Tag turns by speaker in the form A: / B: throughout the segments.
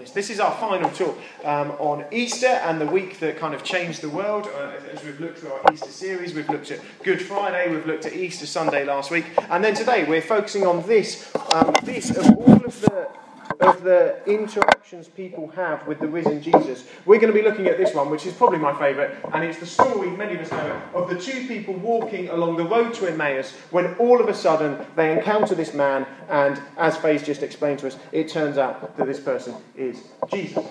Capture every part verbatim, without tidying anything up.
A: this. This is our final talk um, on Easter and the week that kind of changed the world. Uh, as we've looked through our Easter series, we've looked at Good Friday, we've looked at Easter Sunday last week, and then today we're focusing on this, um, this of all of the of the interactions people have with the risen Jesus. We're going to be looking at this one, which is probably my favourite, and it's the story, many of us know it, of the two people walking along the road to Emmaus when all of a sudden they encounter this man, and as Faye's just explained to us, it turns out that this person is Jesus.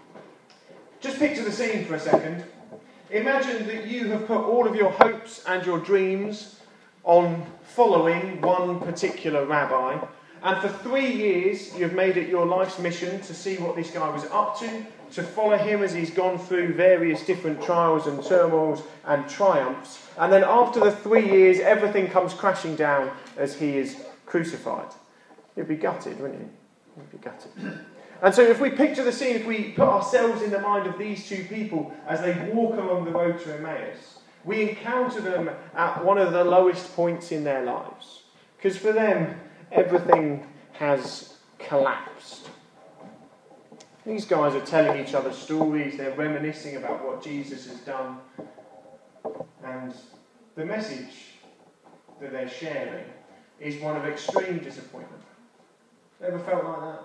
A: Just picture the scene for a second. Imagine that you have put all of your hopes and your dreams on following one particular rabbi, and for three years, you've made it your life's mission to see what this guy was up to, to follow him as he's gone through various different trials and turmoils and triumphs. And then after the three years, everything comes crashing down as he is crucified. You'd be gutted, wouldn't you? You'd be gutted. And so if we picture the scene, if we put ourselves in the mind of these two people as they walk along the road to Emmaus, we encounter them at one of the lowest points in their lives. Because for them, everything has collapsed. These guys are telling each other stories, they're reminiscing about what Jesus has done, and the message that they're sharing is one of extreme disappointment. Ever felt like that?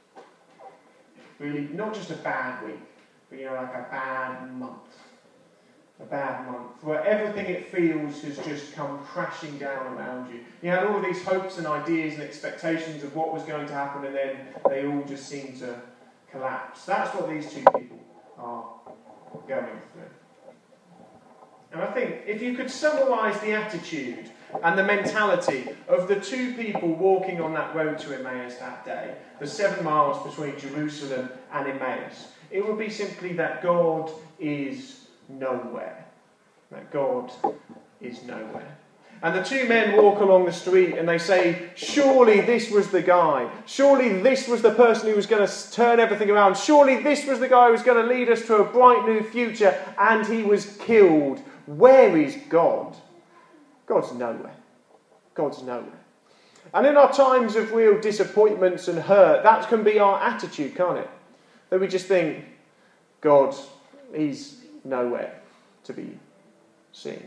A: Really, not just a bad week, but you know, like a bad month. A bad month, where everything it feels has just come crashing down around you. You had all of these hopes and ideas and expectations of what was going to happen, and then they all just seem to collapse. That's what these two people are going through. And I think if you could summarise the attitude and the mentality of the two people walking on that road to Emmaus that day, the seven miles between Jerusalem and Emmaus, it would be simply that God is nowhere. That God is nowhere. And the two men walk along the street and they say, surely this was the guy. Surely this was the person who was going to turn everything around. Surely this was the guy who was going to lead us to a bright new future, and he was killed. Where is God? God's nowhere. God's nowhere. And in our times of real disappointments and hurt, that can be our attitude, can't it? That we just think, God, he's nowhere to be seen.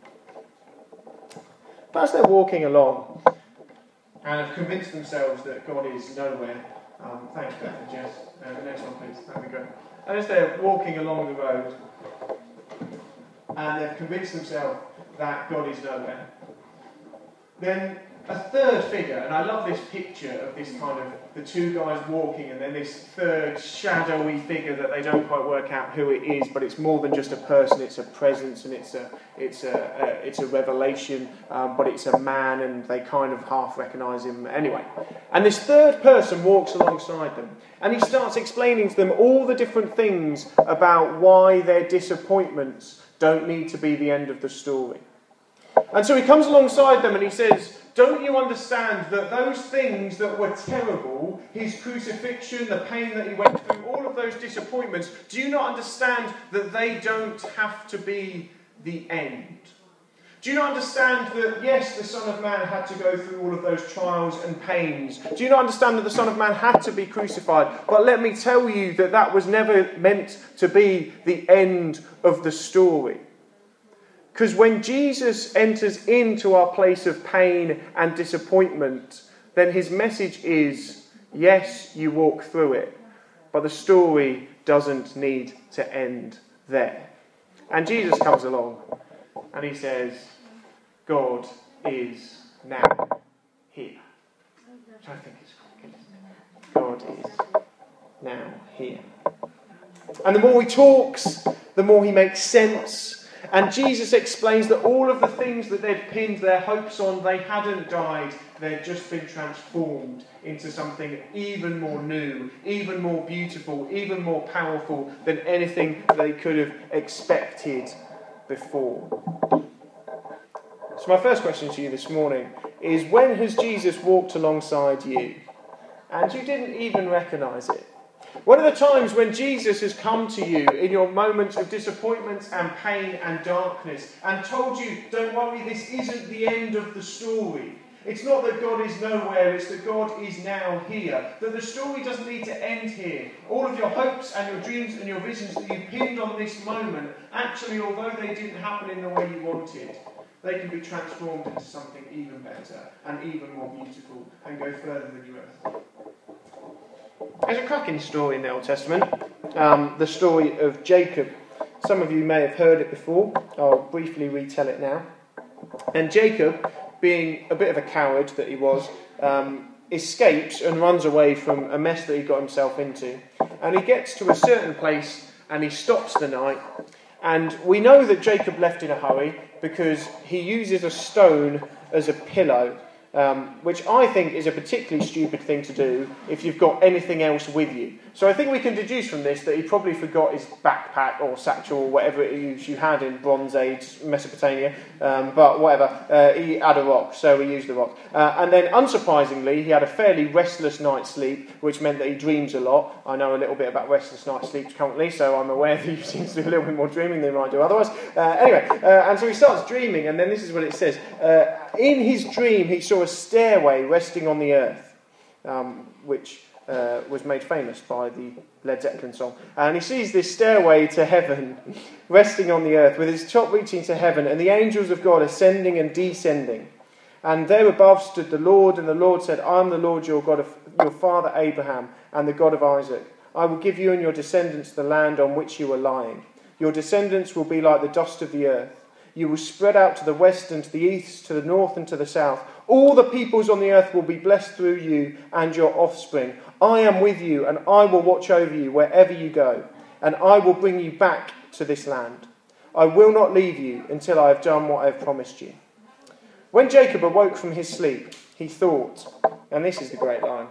A: But as they're walking along and have convinced themselves that God is nowhere, um, thanks Beth and Jess, uh, the next one please, that'd be great. And as they're walking along the road and they've convinced themselves that God is nowhere, then a third figure, and I love this picture of this kind of the two guys walking and then this third shadowy figure that they don't quite work out who it is, but it's more than just a person, it's a presence and it's a it's a, a it's a revelation, um, but it's a man and they kind of half recognise him anyway. And this third person walks alongside them and he starts explaining to them all the different things about why their disappointments don't need to be the end of the story. And so he comes alongside them and he says, don't you understand that those things that were terrible, his crucifixion, the pain that he went through, all of those disappointments, do you not understand that they don't have to be the end? Do you not understand that, yes, the Son of Man had to go through all of those trials and pains? Do you not understand that the Son of Man had to be crucified? But let me tell you that that was never meant to be the end of the story. Because when Jesus enters into our place of pain and disappointment, then his message is, yes, you walk through it, but the story doesn't need to end there. And Jesus comes along and he says, God is now here. Which I think is good, isn't it? God is now here. And the more he talks, the more he makes sense. And Jesus explains that all of the things that they'd pinned their hopes on, they hadn't died, they'd just been transformed into something even more new, even more beautiful, even more powerful than anything they could have expected before. So my first question to you this morning is, when has Jesus walked alongside you and you didn't even recognise it? What are the times when Jesus has come to you in your moments of disappointment and pain and darkness and told you, don't worry, this isn't the end of the story. It's not that God is nowhere, it's that God is now here. That the story doesn't need to end here. All of your hopes and your dreams and your visions that you pinned on this moment, actually, although they didn't happen in the way you wanted, they can be transformed into something even better and even more beautiful and go further than you ever thought. There's a cracking story in the Old Testament, um, the story of Jacob. Some of you may have heard it before. I'll briefly retell it now. And Jacob, being a bit of a coward that he was, um, escapes and runs away from a mess that he got himself into. And he gets to a certain place and he stops the night. And we know that Jacob left in a hurry because he uses a stone as a pillow, um, which I think is a particularly stupid thing to do if you've got anything else with you. So I think we can deduce from this that he probably forgot his backpack or satchel or whatever it is you had in Bronze Age Mesopotamia, um, but whatever, uh, he had a rock, so he used the rock. Uh, and then, unsurprisingly, he had a fairly restless night's sleep, which meant that he dreams a lot. I know a little bit about restless night's sleep currently, so I'm aware that he seems to do a little bit more dreaming than he might do otherwise. Uh, anyway, uh, and so he starts dreaming, and then this is what it says. Uh, in his dream, he saw a stairway resting on the earth, um, which... Uh, was made famous by the Led Zeppelin song. And he sees this stairway to heaven resting on the earth with its top reaching to heaven and the angels of God ascending and descending. And there above stood the Lord, and the Lord said, I am the Lord your God, of your father Abraham, and the God of Isaac. I will give you and your descendants the land on which you are lying. Your descendants will be like the dust of the earth. You will spread out to the west and to the east, to the north and to the south. All the peoples on the earth will be blessed through you and your offspring. I am with you, and I will watch over you wherever you go, and I will bring you back to this land. I will not leave you until I have done what I have promised you. When Jacob awoke from his sleep, he thought, and this is the great line,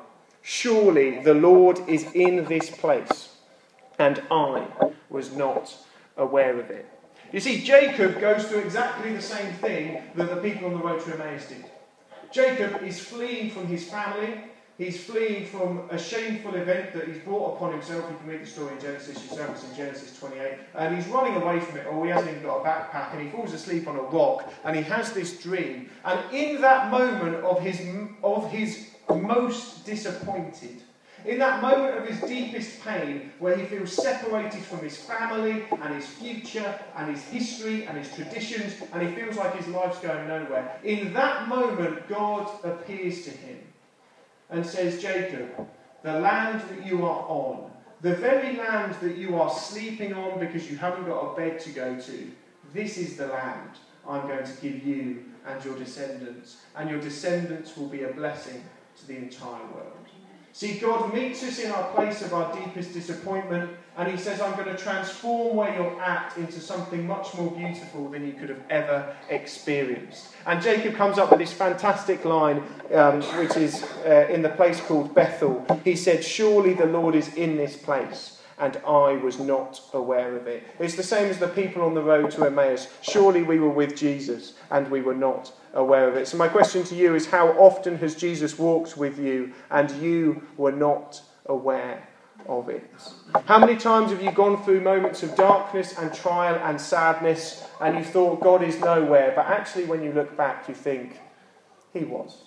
A: surely the Lord is in this place, and I was not aware of it. You see, Jacob goes through exactly the same thing that the people on the road to Emmaus did. Jacob is fleeing from his family. He's fleeing from a shameful event that he's brought upon himself. You can read the story in Genesis yourself. It's in Genesis twenty-eight. And he's running away from it all. He hasn't even got a backpack. And he falls asleep on a rock. And he has this dream. And in that moment of his, of his most disappointed, in that moment of his deepest pain, where he feels separated from his family and his future and his history and his traditions, and he feels like his life's going nowhere, in that moment, God appears to him and says, Jacob, the land that you are on, the very land that you are sleeping on because you haven't got a bed to go to, this is the land I'm going to give you and your descendants, and your descendants will be a blessing to the entire world. See, God meets us in our place of our deepest disappointment, and he says, I'm going to transform where you're at into something much more beautiful than you could have ever experienced. And Jacob comes up with this fantastic line, um, which is uh, in the place called Bethel. He said, surely the Lord is in this place, and I was not aware of it. It's the same as the people on the road to Emmaus. Surely we were with Jesus, and we were not aware of it. So my question to you is, how often has Jesus walked with you and you were not aware of it? How many times have you gone through moments of darkness and trial and sadness and you thought God is nowhere, but actually when you look back you think he was?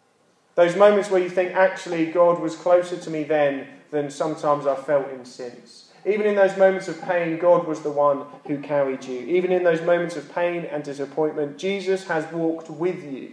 A: Those moments where you think actually God was closer to me then than sometimes I've felt him since. Even in those moments of pain, God was the one who carried you. Even in those moments of pain and disappointment, Jesus has walked with you.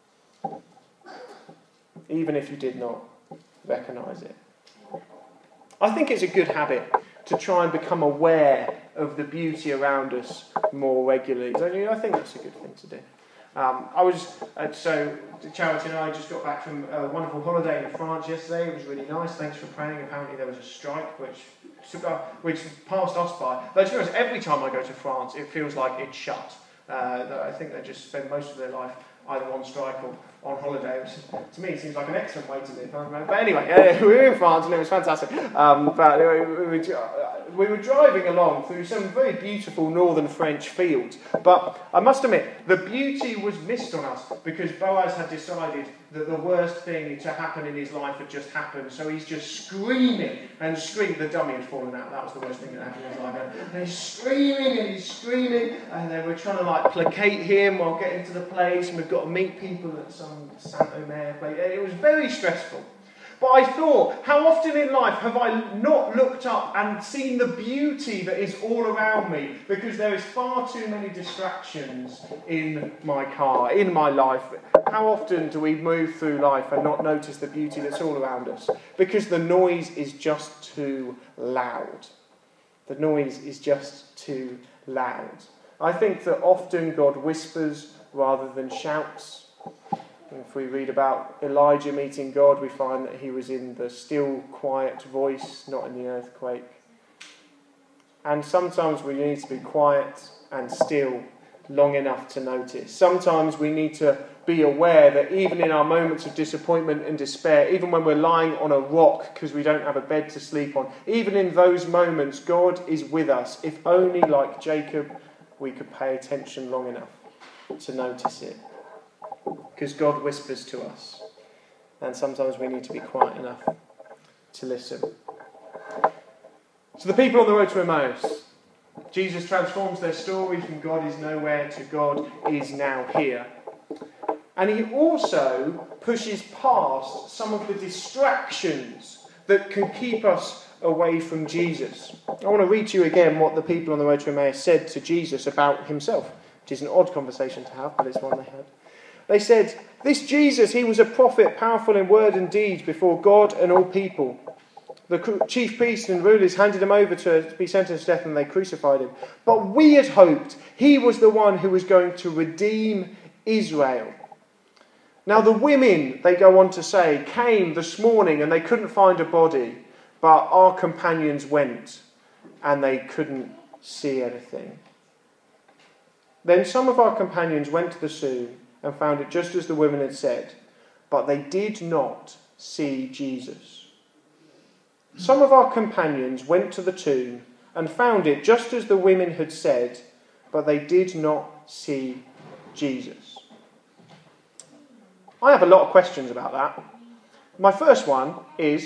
A: Even if you did not recognise it. I think it's a good habit to try and become aware of the beauty around us more regularly. I think that's a good thing to do. Um, I was, uh, so Charity and I just got back from a wonderful holiday in France yesterday. It was really nice. Thanks for praying. Apparently there was a strike which which passed us by. Though to be honest, every time I go to France, it feels like it's shut. Uh, I think they just spend most of their life either on strike or on holiday, which to me seems like an excellent way to live. But anyway, uh, we were in France and it was fantastic. Um, but we were, we were driving along through some very beautiful northern French fields. But I must admit, the beauty was missed on us because Boaz had decided that the worst thing to happen in his life had just happened, so he's just screaming and screaming. The dummy had fallen out, that was the worst thing that happened in his life. And he's screaming and he's screaming, and they were trying to like placate him while getting to the place, and we've got to meet people at some Santo Mare place. It was very stressful. But I thought, how often in life have I not looked up and seen the beauty that is all around me? Because there is far too many distractions in my car, in my life. How often do we move through life and not notice the beauty that's all around us? Because the noise is just too loud. The noise is just too loud. I think that often God whispers rather than shouts. If we read about Elijah meeting God, we find that he was in the still, quiet voice, not in the earthquake. And sometimes we need to be quiet and still long enough to notice. Sometimes we need to be aware that even in our moments of disappointment and despair, even when we're lying on a rock because we don't have a bed to sleep on, even in those moments, God is with us. If only, like Jacob, we could pay attention long enough to notice it. Because God whispers to us, and sometimes we need to be quiet enough to listen. So the people on the road to Emmaus, Jesus transforms their story from God is nowhere to God is now here. And he also pushes past some of the distractions that can keep us away from Jesus. I want to read to you again what the people on the road to Emmaus said to Jesus about himself, which is an odd conversation to have, but it's one they had. They said, "This Jesus, he was a prophet, powerful in word and deed before God and all people. The chief priests and rulers handed him over to be sentenced to death, and they crucified him. But we had hoped he was the one who was going to redeem Israel." Now the women, they go on to say, came this morning and they couldn't find a body, but our companions went and they couldn't see anything. Then some of our companions went to the tomb and found it just as the women had said, but they did not see Jesus. Some of our companions went to the tomb and found it just as the women had said, but they did not see Jesus. I have a lot of questions about that. My first one is,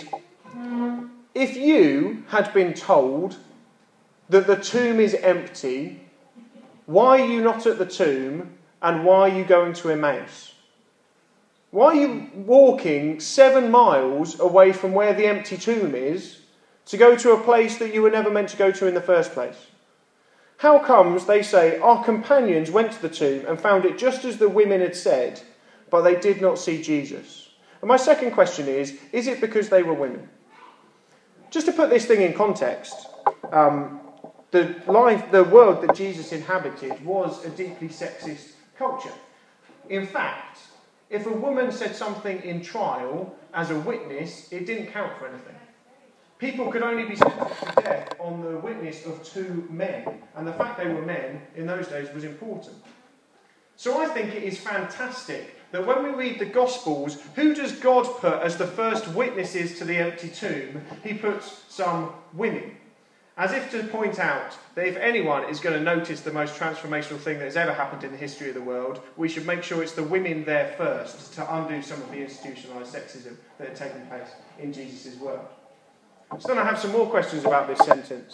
A: if you had been told that the tomb is empty, why are you not at the tomb? And why are you going to Emmaus? Why are you walking seven miles away from where the empty tomb is to go to a place that you were never meant to go to in the first place? How comes they say, our companions went to the tomb and found it just as the women had said, but they did not see Jesus? And my second question is, is it because they were women? Just to put this thing in context, um, the life, the world that Jesus inhabited was a deeply sexist culture. In fact, if a woman said something in trial as a witness, it didn't count for anything. People could only be sentenced to death on the witness of two men, and the fact they were men in those days was important. So I think it is fantastic that when we read the Gospels, who does God put as the first witnesses to the empty tomb? He puts some women. As if to point out that if anyone is going to notice the most transformational thing that has ever happened in the history of the world, we should make sure it's the women there first to undo some of the institutionalised sexism that had taken place in Jesus' world. So then I have some more questions about this sentence.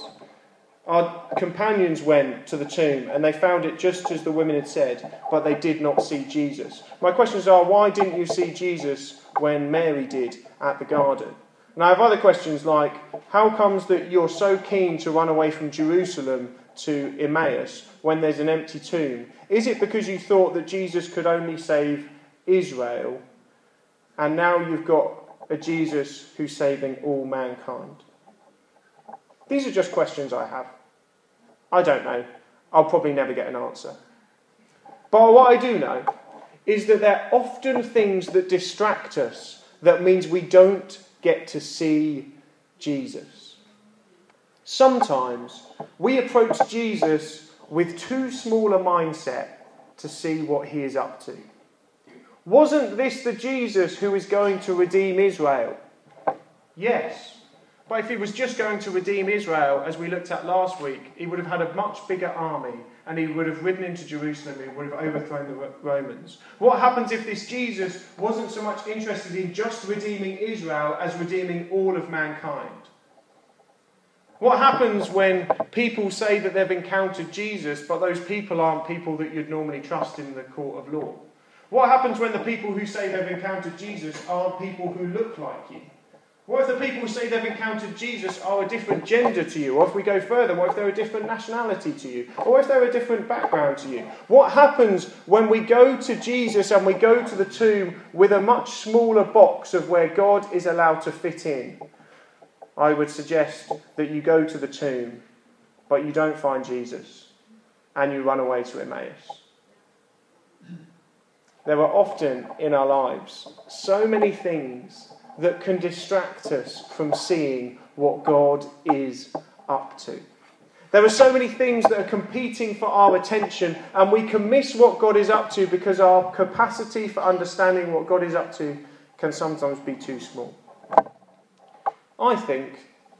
A: Our companions went to the tomb and they found it just as the women had said, but they did not see Jesus. My questions are, why didn't you see Jesus when Mary did at the garden? And I have other questions like, how comes that you're so keen to run away from Jerusalem to Emmaus when there's an empty tomb? Is it because you thought that Jesus could only save Israel, and now you've got a Jesus who's saving all mankind? These are just questions I have. I don't know. I'll probably never get an answer. But what I do know is that there are often things that distract us that means we don't get to see Jesus. Sometimes we approach Jesus with too small a mindset to see what he is up to. Wasn't this the Jesus who is going to redeem Israel? Yes. But if he was just going to redeem Israel, as we looked at last week, he would have had a much bigger army, and he would have ridden into Jerusalem, and he would have overthrown the Romans. What happens if this Jesus wasn't so much interested in just redeeming Israel as redeeming all of mankind? What happens when people say that they've encountered Jesus, but those people aren't people that you'd normally trust in the court of law? What happens when the people who say they've encountered Jesus aren't people who look like you? What if the people who say they've encountered Jesus are a different gender to you? Or if we go further, what if they're a different nationality to you? Or if they're a different background to you? What happens when we go to Jesus and we go to the tomb with a much smaller box of where God is allowed to fit in? I would suggest that you go to the tomb, but you don't find Jesus, and you run away to Emmaus. There are often in our lives so many things that can distract us from seeing what God is up to. There are so many things that are competing for our attention, and we can miss what God is up to because our capacity for understanding what God is up to can sometimes be too small. I think,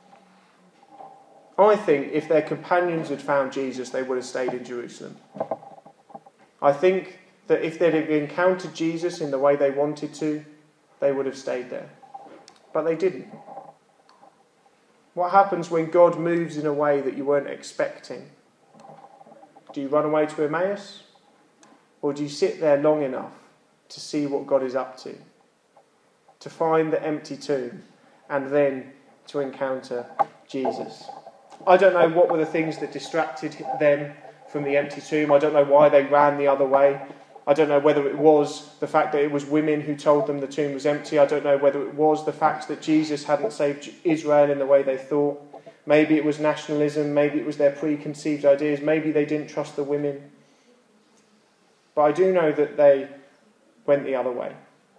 A: I think if their companions had found Jesus, they would have stayed in Jerusalem. I think that if they'd have encountered Jesus in the way they wanted to, they would have stayed there. But they didn't. What happens when God moves in a way that you weren't expecting? Do you run away to Emmaus? Or do you sit there long enough to see what God is up to? To find the empty tomb and then to encounter Jesus? I don't know what were the things that distracted them from the empty tomb. I don't know why they ran the other way. I don't know whether it was the fact that it was women who told them the tomb was empty. I don't know whether it was the fact that Jesus hadn't saved Israel in the way they thought. Maybe it was nationalism. Maybe it was their preconceived ideas. Maybe they didn't trust the women. But I do know that they went the other way.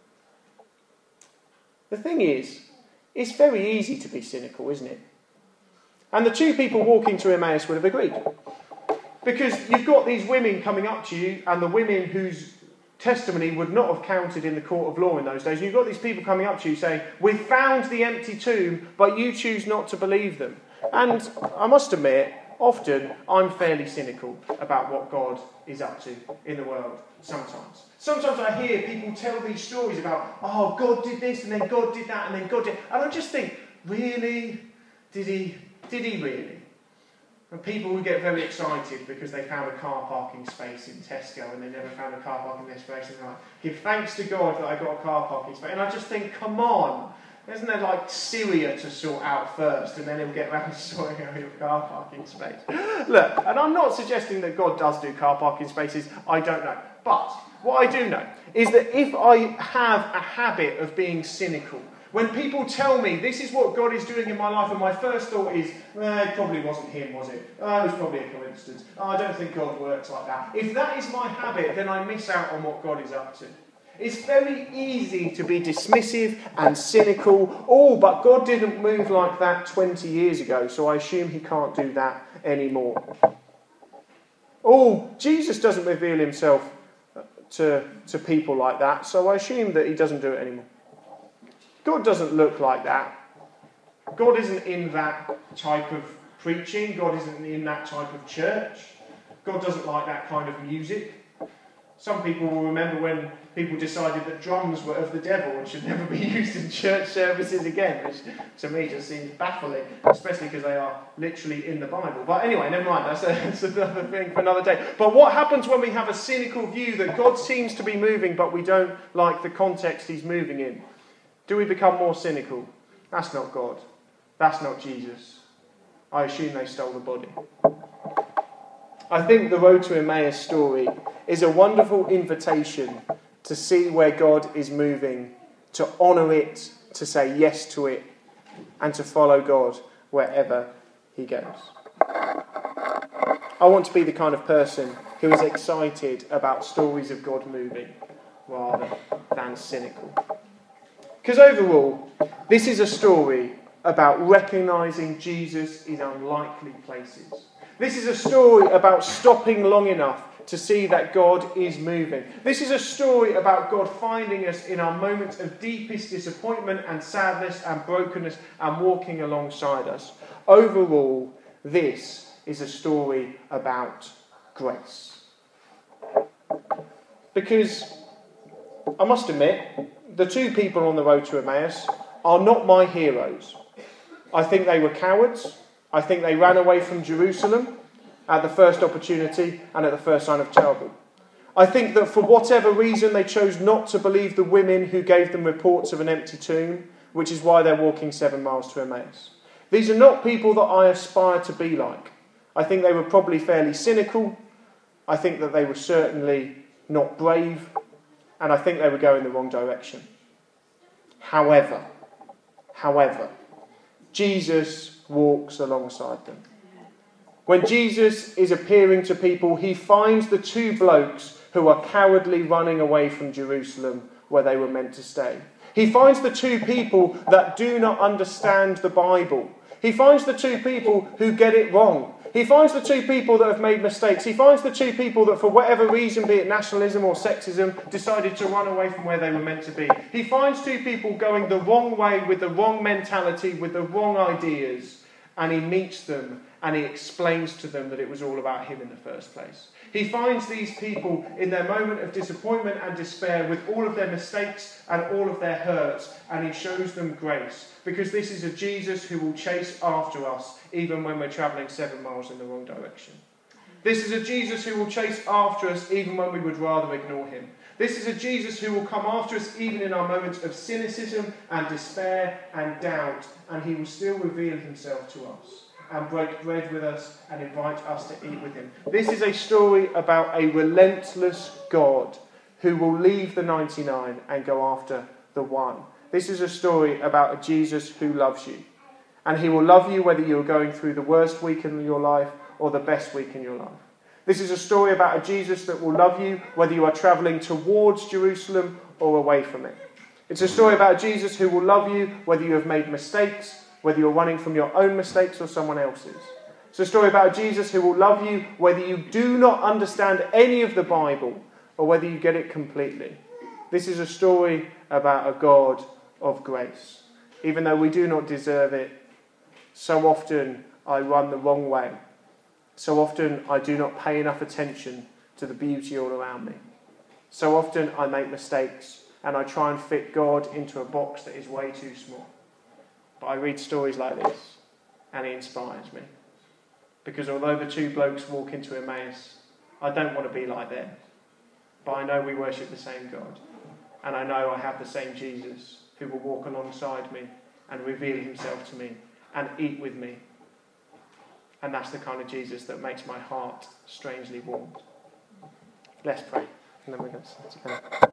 A: The thing is, it's very easy to be cynical, isn't it? And the two people walking to Emmaus would have agreed. Because you've got these women coming up to you, and the women whose testimony would not have counted in the court of law in those days. And you've got these people coming up to you saying, we've found the empty tomb, but you choose not to believe them. And I must admit, often I'm fairly cynical about what God is up to in the world, sometimes. Sometimes I hear people tell these stories about, oh, God did this, and then God did that, and then God did... And I just think, really? Did he? Did he really? And people who get very excited because they found a car parking space in Tesco and they never found a car parking space, and they're like, give thanks to God that I got a car parking space. And I just think, come on, isn't there like Syria to sort out first, and then he'll get around to sorting out your car parking space? Look, and I'm not suggesting that God does do car parking spaces, I don't know. But what I do know is that if I have a habit of being cynical, when people tell me this is what God is doing in my life, and my first thought is, well, it probably wasn't him, was it? Oh, it was probably a coincidence. Oh, I don't think God works like that. If that is my habit, then I miss out on what God is up to. It's very easy to be dismissive and cynical. Oh, but God didn't move like that twenty years ago, so I assume he can't do that anymore. Oh, Jesus doesn't reveal himself to, to people like that, so I assume that he doesn't do it anymore. God doesn't look like that. God isn't in that type of preaching. God isn't in that type of church. God doesn't like that kind of music. Some people will remember when people decided that drums were of the devil and should never be used in church services again, which to me just seems baffling, especially because they are literally in the Bible. But anyway, never mind, that's, a, that's another thing for another day. But what happens when we have a cynical view that God seems to be moving, but we don't like the context he's moving in? Do we become more cynical? That's not God. That's not Jesus. I assume they stole the body. I think the Road to Emmaus story is a wonderful invitation to see where God is moving, to honour it, to say yes to it, and to follow God wherever he goes. I want to be the kind of person who is excited about stories of God moving rather than cynical. Because overall, this is a story about recognising Jesus in unlikely places. This is a story about stopping long enough to see that God is moving. This is a story about God finding us in our moments of deepest disappointment and sadness and brokenness and walking alongside us. Overall, this is a story about grace. Because, I must admit, the two people on the road to Emmaus are not my heroes. I think they were cowards. I think they ran away from Jerusalem at the first opportunity and at the first sign of trouble. I think that for whatever reason they chose not to believe the women who gave them reports of an empty tomb, which is why they're walking seven miles to Emmaus. These are not people that I aspire to be like. I think they were probably fairly cynical. I think that they were certainly not brave. And I think they were going the wrong direction. However, however, Jesus walks alongside them. When Jesus is appearing to people, he finds the two blokes who are cowardly running away from Jerusalem where they were meant to stay. He finds the two people that do not understand the Bible. He finds the two people who get it wrong. He finds the two people that have made mistakes. He finds the two people that, for whatever reason, be it nationalism or sexism, decided to run away from where they were meant to be. He finds two people going the wrong way with the wrong mentality, with the wrong ideas, and he meets them and he explains to them that it was all about him in the first place. He finds these people in their moment of disappointment and despair with all of their mistakes and all of their hurts, and he shows them grace. Because this is a Jesus who will chase after us even when we're travelling seven miles in the wrong direction. This is a Jesus who will chase after us even when we would rather ignore him. This is a Jesus who will come after us even in our moments of cynicism and despair and doubt, and he will still reveal himself to us and break bread with us and invite us to eat with him. This is a story about a relentless God who will leave the ninety-nine and go after the one. This is a story about a Jesus who loves you. And he will love you whether you're going through the worst week in your life or the best week in your life. This is a story about a Jesus that will love you whether you are travelling towards Jerusalem or away from it. It's a story about a Jesus who will love you whether you have made mistakes, whether you're running from your own mistakes or someone else's. It's a story about a Jesus who will love you whether you do not understand any of the Bible or whether you get it completely. This is a story about a God of grace. Even though we do not deserve it, so often I run the wrong way. So often I do not pay enough attention to the beauty all around me. So often I make mistakes and I try and fit God into a box that is way too small. But I read stories like this and it inspires me. Because although the two blokes walk into Emmaus, I don't want to be like them. But I know we worship the same God. And I know I have the same Jesus who will walk alongside me and reveal himself to me and eat with me. And that's the kind of Jesus that makes my heart strangely warm. Let's pray, and then we're going to sit together.